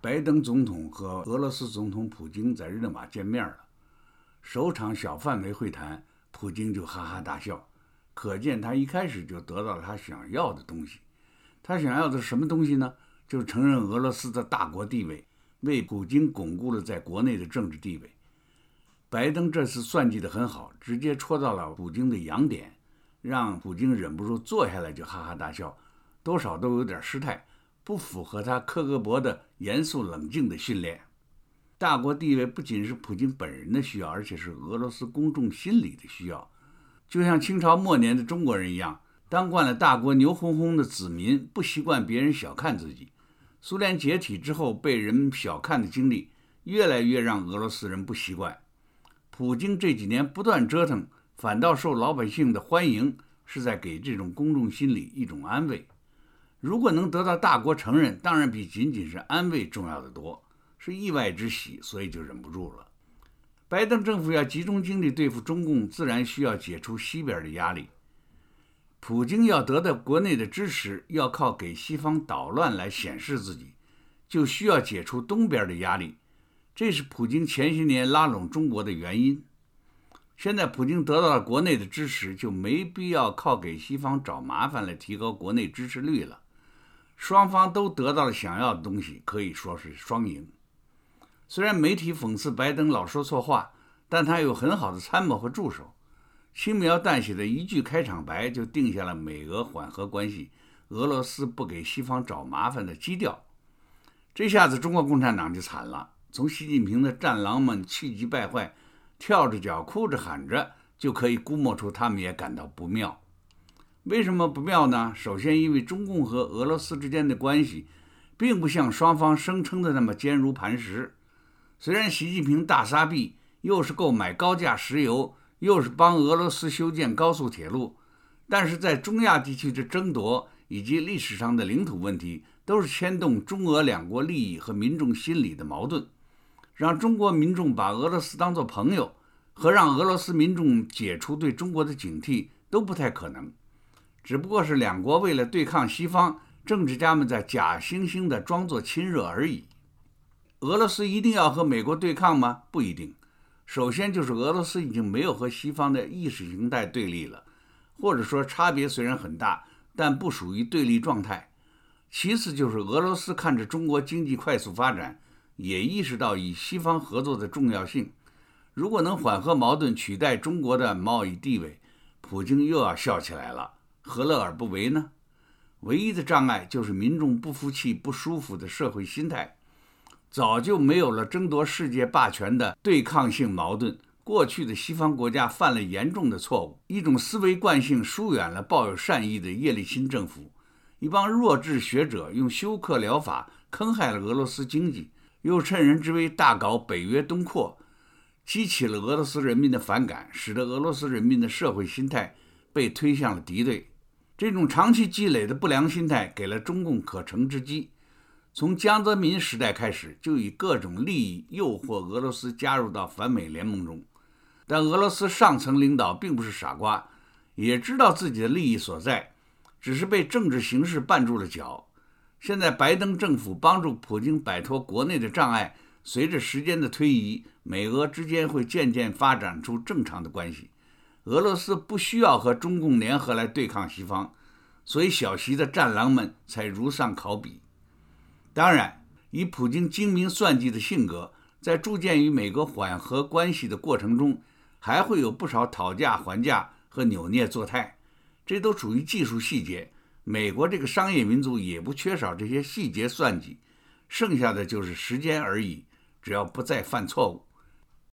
拜登总统和俄罗斯总统普京在日内瓦见面了。首场小范围会谈，普京就哈哈大笑，可见他一开始就得到了他想要的东西。他想要的是什么东西呢？就是承认俄罗斯的大国地位，为普京巩固了在国内的政治地位。拜登这次算计得很好，直接戳到了普京的痒点，让普京忍不住坐下来就哈哈大笑，多少都有点失态，不符合他克格勃的严肃冷静的训练。大国地位不仅是普京本人的需要，而且是俄罗斯公众心理的需要。就像清朝末年的中国人一样，当惯了大国牛哄哄的子民不习惯别人小看自己。苏联解体之后被人小看的经历，越来越让俄罗斯人不习惯。普京这几年不断折腾，反倒受老百姓的欢迎，是在给这种公众心理一种安慰。如果能得到大国承认，当然比仅仅是安慰重要的多，是意外之喜，所以就忍不住了。拜登政府要集中精力对付中共，自然需要解除西边的压力。普京要得到国内的支持，要靠给西方捣乱来显示自己，就需要解除东边的压力。这是普京前些年拉拢中国的原因。现在普京得到了国内的支持，就没必要靠给西方找麻烦来提高国内支持率了。双方都得到了想要的东西，可以说是双赢。虽然媒体讽刺拜登老说错话，但他有很好的参谋和助手，轻描淡写的一句开场白就定下了美俄缓和关系、俄罗斯不给西方找麻烦的基调。这下子中国共产党就惨了，从习近平的战狼们气急败坏，跳着脚哭着喊着，就可以估摸出他们也感到不妙。为什么不妙呢？首先，因为中共和俄罗斯之间的关系并不像双方声称的那么坚如磐石。虽然习近平大撒币，又是购买高价石油，又是帮俄罗斯修建高速铁路，但是在中亚地区的争夺以及历史上的领土问题，都是牵动中俄两国利益和民众心理的矛盾。让中国民众把俄罗斯当作朋友，和让俄罗斯民众解除对中国的警惕都不太可能。只不过是两国为了对抗西方，政治家们在假惺惺地装作亲热而已。俄罗斯一定要和美国对抗吗？不一定。首先就是俄罗斯已经没有和西方的意识形态对立了，或者说差别虽然很大，但不属于对立状态。其次就是俄罗斯看着中国经济快速发展，也意识到与西方合作的重要性。如果能缓和矛盾，取代中国的贸易地位，普京又要笑起来了，何乐而不为呢？唯一的障碍就是民众不服气、不舒服的社会心态。早就没有了争夺世界霸权的对抗性矛盾。过去的西方国家犯了严重的错误，一种思维惯性疏远了抱有善意的叶利钦政府。一帮弱智学者用休克疗法坑害了俄罗斯经济，又趁人之危大搞北约东扩，激起了俄罗斯人民的反感，使得俄罗斯人民的社会心态被推向了敌对。这种长期积累的不良心态给了中共可乘之机。从江泽民时代开始，就以各种利益诱惑俄罗斯加入到反美联盟中。但俄罗斯上层领导并不是傻瓜，也知道自己的利益所在，只是被政治形势绊住了脚。现在拜登政府帮助普京摆脱国内的障碍，随着时间的推移，美俄之间会渐渐发展出正常的关系。俄罗斯不需要和中共联合来对抗西方，所以小习的战狼们才如丧考妣。当然，以普京精明算计的性格，在逐渐与美国缓和关系的过程中，还会有不少讨价还价和扭捏作态，这都属于技术细节。美国这个商业民族也不缺少这些细节算计，剩下的就是时间而已，只要不再犯错误。